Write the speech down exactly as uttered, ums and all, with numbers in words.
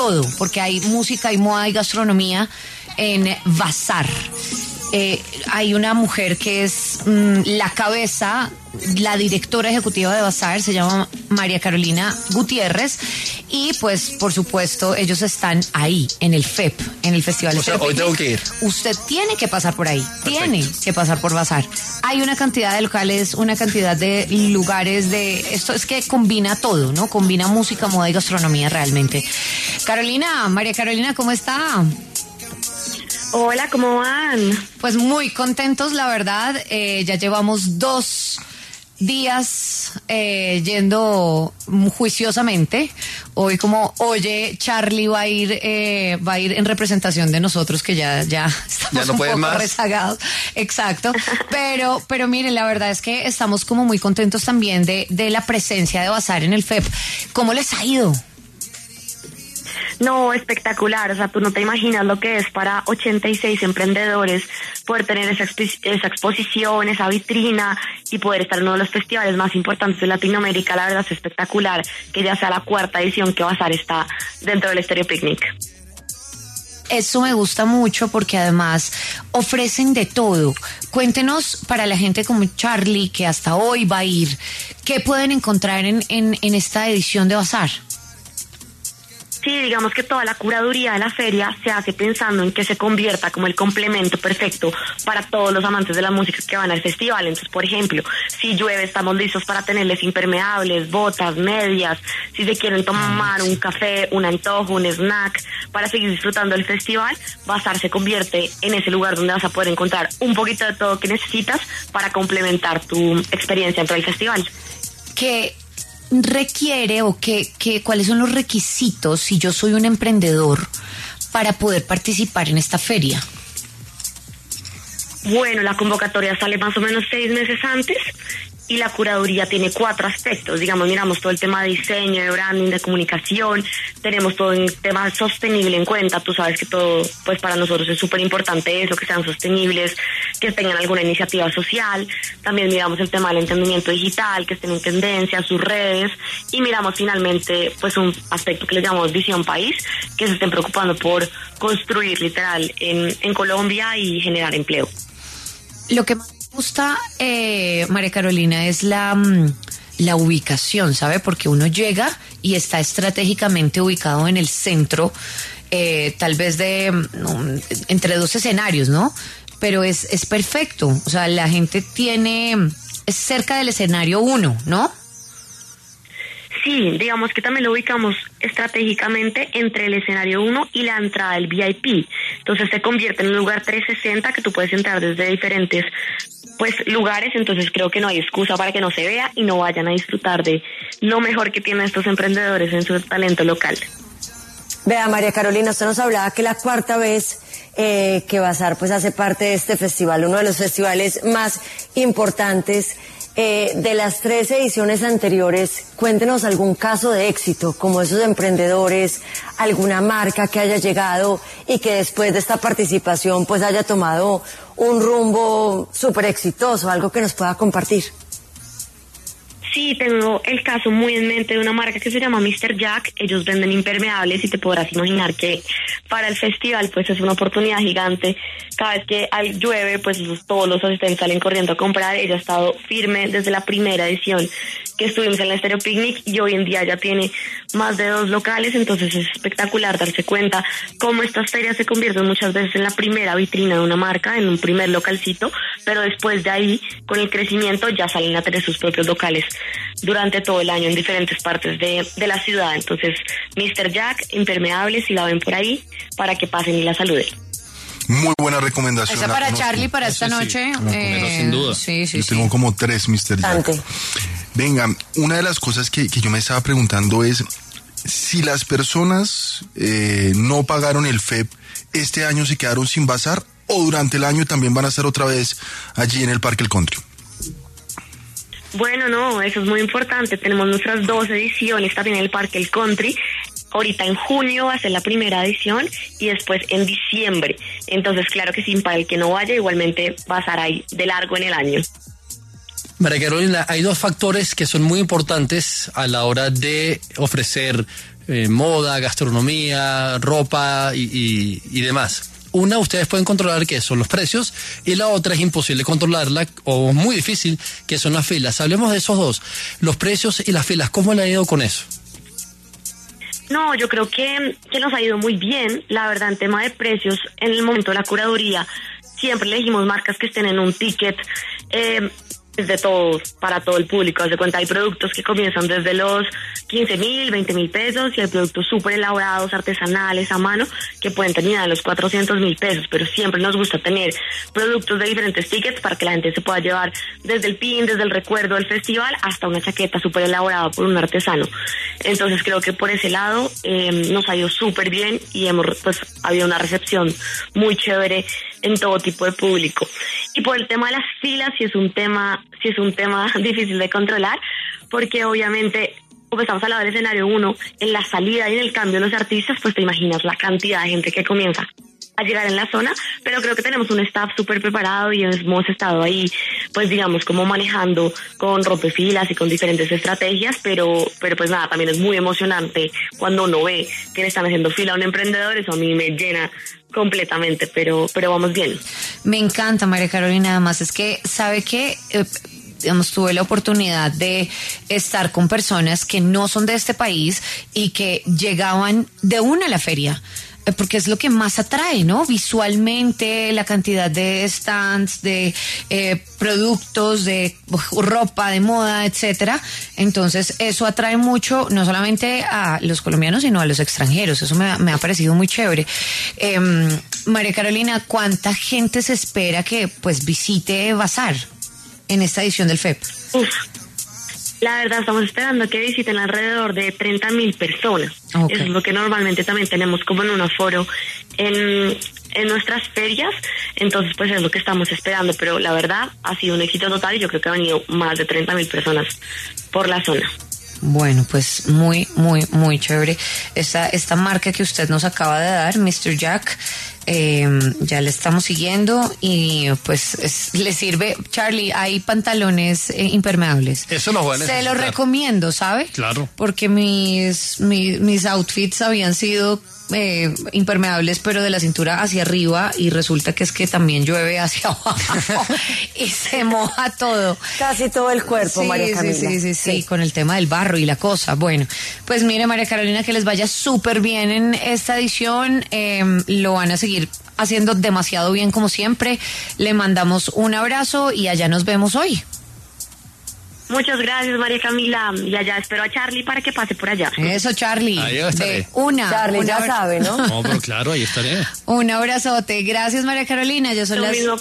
todo, porque hay música, hay moda y gastronomía en Bazar. Eh, hay una mujer que es mmm, la cabeza, la directora ejecutiva de Bazar, se llama María Carolina Gutiérrez, y pues por supuesto ellos están ahí en el F E P, en el Festival. O sea, hoy tengo que ir. Usted tiene que pasar por ahí. Perfecto. Tiene que pasar por Bazar. Hay una cantidad de locales, una cantidad de lugares de... Esto es que combina todo, ¿no? Combina música, moda y gastronomía realmente. Carolina, María Carolina, ¿cómo está? Hola, ¿cómo van? Pues muy contentos, la verdad. Eh, ya llevamos dos días eh, yendo juiciosamente. Hoy, como oye, Charlie va a ir eh, va a ir en representación de nosotros, que ya ya estamos ya no un poco más. rezagados. Exacto. Pero pero miren, la verdad es que estamos como muy contentos también de, de la presencia de Bazar en el F E P. ¿Cómo les ha ido? No, espectacular, o sea, tú no te imaginas lo que es para ochenta y seis emprendedores poder tener esa, exp- esa exposición, esa vitrina y poder estar en uno de los festivales más importantes de Latinoamérica. La verdad es espectacular que ya sea la cuarta edición que Bazar está dentro del Estéreo Picnic. Eso me gusta mucho porque además ofrecen de todo. Cuéntenos, para la gente como Charlie, que hasta hoy va a ir, ¿qué pueden encontrar en, en, en esta edición de Bazar? Sí, digamos que toda la curaduría de la feria se hace pensando en que se convierta como el complemento perfecto para todos los amantes de la música que van al festival. Entonces, por ejemplo, si llueve, estamos listos para tenerles impermeables, botas, medias. Si se quieren tomar un café, un antojo, un snack para seguir disfrutando del festival, Bazar se convierte en ese lugar donde vas a poder encontrar un poquito de todo que necesitas para complementar tu experiencia dentro del festival. ¿Qué requiere o qué, qué, cuáles son los requisitos si yo soy un emprendedor para poder participar en esta feria? Bueno, la convocatoria sale más o menos seis meses antes y la curaduría tiene cuatro aspectos. Digamos, miramos todo el tema de diseño, de branding, de comunicación, tenemos todo el tema sostenible en cuenta. Tú sabes que todo, pues para nosotros es súper importante eso, que sean sostenibles, que tengan alguna iniciativa social. También miramos el tema del entendimiento digital, que estén en tendencia, sus redes, y miramos finalmente pues un aspecto que le llamamos visión país, que se estén preocupando por construir literal en, en Colombia y generar empleo. Lo que más me gusta, eh, María Carolina, es la, la ubicación, ¿sabe? Porque uno llega y está estratégicamente ubicado en el centro, eh, tal vez de um, entre dos escenarios, ¿no? Pero es, es perfecto, o sea, la gente tiene, es cerca del escenario uno, ¿no? Sí, digamos que también lo ubicamos estratégicamente entre el escenario uno y la entrada del V I P. Entonces se convierte en un lugar trescientos sesenta que tú puedes entrar desde diferentes pues lugares. Entonces creo que no hay excusa para que no se vea y no vayan a disfrutar de lo mejor que tienen estos emprendedores en su talento local. Vea, María Carolina, usted nos hablaba que la cuarta vez eh, que Bazar pues hace parte de este festival, uno de los festivales más importantes. Eh, de las tres ediciones anteriores, cuéntenos algún caso de éxito, como esos emprendedores, alguna marca que haya llegado y que después de esta participación pues haya tomado un rumbo súper exitoso, algo que nos pueda compartir. Sí, tengo el caso muy en mente de una marca que se llama mister Jack. Ellos venden impermeables y te podrás imaginar que para el festival pues es una oportunidad gigante. Cada vez que llueve pues todos los asistentes salen corriendo a comprar. Ella ha estado firme desde la primera edición que estuvimos en el Estéreo Picnic y hoy en día ya tiene más de dos locales. Entonces es espectacular darse cuenta cómo estas ferias se convierten muchas veces en la primera vitrina de una marca, en un primer localcito, pero después de ahí, con el crecimiento, ya salen a tener sus propios locales durante todo el año en diferentes partes de, de la ciudad. Entonces, mister Jack, impermeables, si la ven por ahí, para que pasen y la saluden. Muy buena recomendación. Esa para Charlie, para esta Eso sí, noche. eh, sin duda. Sí, sí, Yo sí. tengo como tres mister Jack. Venga, una de las cosas que, que yo me estaba preguntando es si las personas eh, no pagaron el F E P, este año se quedaron sin Bazar o durante el año también van a estar otra vez allí en el Parque El Country. Bueno, no, eso es muy importante. Tenemos nuestras dos ediciones también en el Parque El Country. Ahorita en junio va a ser la primera edición y después en diciembre. Entonces, claro que sí, para el que no vaya, igualmente va a estar ahí de largo en el año. María Carolina, hay dos factores que son muy importantes a la hora de ofrecer eh, moda, gastronomía, ropa y, y, y demás. Una, ustedes pueden controlar que son los precios, y la otra es imposible controlarla o muy difícil, que son las filas. Hablemos de esos dos, los precios y las filas. ¿Cómo le ha ido con eso? No, yo creo que, que nos ha ido muy bien, la verdad, en tema de precios. En el momento de la curaduría siempre elegimos marcas que estén en un ticket eh, de todo, para todo el público. Haz de cuenta, hay productos que comienzan desde los quince mil, veinte mil pesos, y hay productos súper elaborados, artesanales, a mano, que pueden terminar en los cuatrocientos mil pesos, pero siempre nos gusta tener productos de diferentes tickets para que la gente se pueda llevar desde el pin, desde el recuerdo del festival, hasta una chaqueta súper elaborada por un artesano. Entonces creo que por ese lado eh, nos ha ido súper bien, y hemos pues habido una recepción muy chévere en todo tipo de público. Y por el tema de las filas, sí es un tema, sí es un tema difícil de controlar, porque obviamente, como estamos al lado del escenario uno, en la salida y en el cambio de los artistas, pues te imaginas la cantidad de gente que comienza a llegar en la zona, pero creo que tenemos un staff súper preparado y hemos estado ahí, pues digamos, como manejando con rompefilas y con diferentes estrategias, pero pero pues nada, también es muy emocionante cuando uno ve que le están haciendo fila a un emprendedor. Eso a mí me llena completamente, pero pero vamos bien. Me encanta, María Carolina. Además es que, ¿sabe qué? Eh, digamos, tuve la oportunidad de estar con personas que no son de este país y que llegaban de una a la feria, porque es lo que más atrae, ¿no? Visualmente, la cantidad de stands, de eh, productos, de ropa, de moda, etcétera. Entonces, eso atrae mucho, no solamente a los colombianos, sino a los extranjeros. Eso me, me ha parecido muy chévere. Eh, María Carolina, ¿cuánta gente se espera que, pues, visite Bazar en esta edición del F E P? Uf. La verdad, estamos esperando que visiten alrededor de treinta mil personas. Okay. Eso es lo que normalmente también tenemos como en un aforo en, en nuestras ferias. Entonces, pues es lo que estamos esperando. Pero la verdad, ha sido un éxito total, y yo creo que han venido más de treinta mil personas por la zona. Bueno, pues muy, muy, muy chévere. Esta, esta marca que usted nos acaba de dar, mister Jack, eh, ya le estamos siguiendo, y pues es, le sirve. Charlie, hay pantalones eh, impermeables. Eso lo voy a necesitar. Se lo recomiendo, ¿sabe? Claro. Porque mis, mis, mis outfits habían sido Eh, impermeables, pero de la cintura hacia arriba, y resulta que es que también llueve hacia abajo y se moja todo. Casi todo el cuerpo, sí, María Camila. Sí, sí, sí, sí, sí, con el tema del barro y la cosa. Bueno, pues mire, María Carolina, que les vaya súper bien en esta edición. Eh, lo van a seguir haciendo demasiado bien, como siempre. Le mandamos un abrazo y allá nos vemos hoy. Muchas gracias, María Camila. Y allá espero a Charlie para que pase por allá. Eso, Charlie. Ahí estaré. De una. Charlie una ya abra- sabe, ¿no? No, pero claro, ahí estaré. Un abrazote. Gracias, María Carolina. Ya son Lo las mismo